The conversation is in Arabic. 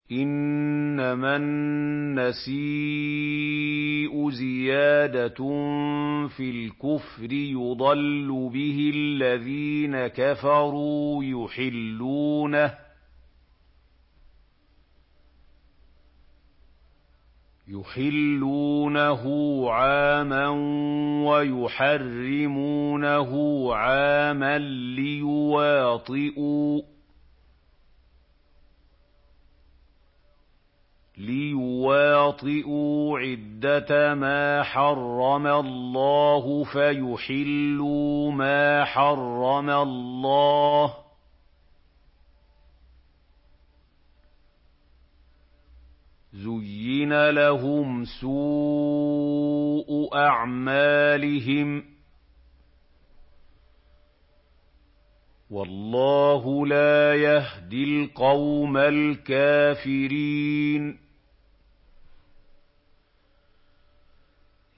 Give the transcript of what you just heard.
إِنَّمَا النَّسِيءُ زِيَادَةٌ فِي الْكُفْرِ يُضَلُّ بِهِ الَّذِينَ كَفَرُوا يُحِلُّونَهُ عَامًا وَيُحَرِّمُونَهُ عَامًا لِيُوَاطِئُوا عِدَّةَ مَا حَرَّمَ اللَّهُ فَيُحِلُّوا مَا حَرَّمَ اللَّهُ ۚ زُيِّنَ لَهُمْ سُوءُ أَعْمَالِهِمْ ۗ وَاللَّهُ لَا يَهْدِي الْقَوْمَ الْكَافِرِينَ